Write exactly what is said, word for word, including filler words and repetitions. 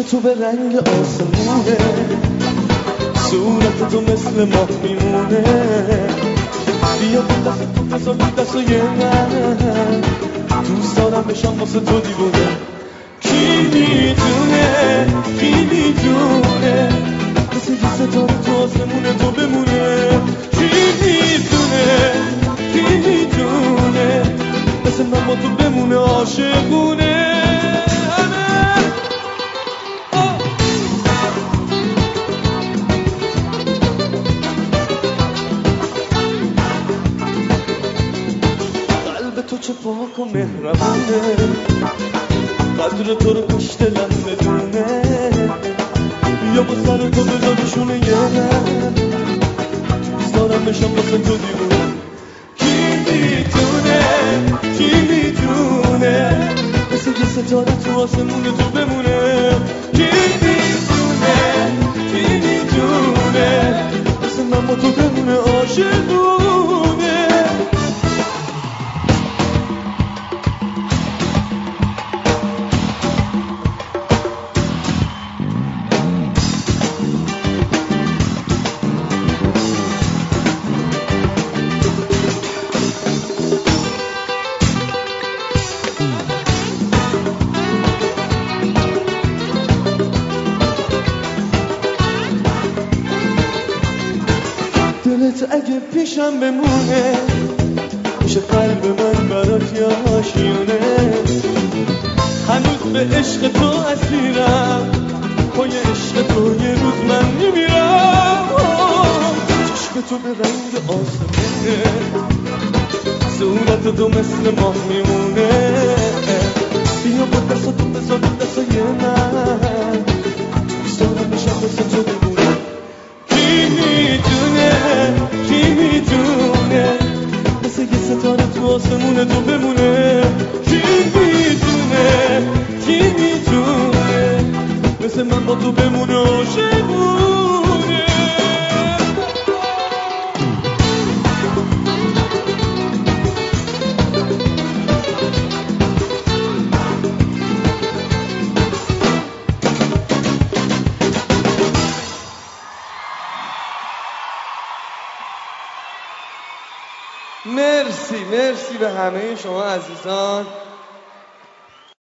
تو به رنگ آسمونه، صورت تو مثل ماه میمونه. بیا بود دست تو بذار بود دستای من، دوست دارم بشم واسه تو دیوونه. کی میدونه کی میدونه مثل یه ستاره تو آسمونه تو بمونه. کی میدونه کی میدونه مثل من با تو بمونه عاشقونه. تو چه پاک و مهربونه، قدر تو رو کاش دلم بدونه. بیا با سر تو بذارشونه یه من، دوست دارم بشم واسه تو دیوونه. کی میدونه کی میدونه مثل یه ستاره تو آسمونه تو بمونه. کی میدونه کی میدونه مثل من با تو بمونه عاشقونه. دلت اگه پیشم بمونه میشه قلب من برات یه آشیونه. هنوز به عشق تو اسیرم، پای عشق تو یه روز من میمیرم. چشم تو به رنگ آسمونه، صورت تو مثل ماه میمونه. بیا با دست تو بذار دستای من، دوست دارم بشم مثل تو بمونه. کی میدونه کی میدونه مثل یه ستاره تو آسمونه تو بمونه. کی میدونه کی میدونه مثل من با تو بمونه عاشقونه. مرسی مرسی به همه شما عزیزان.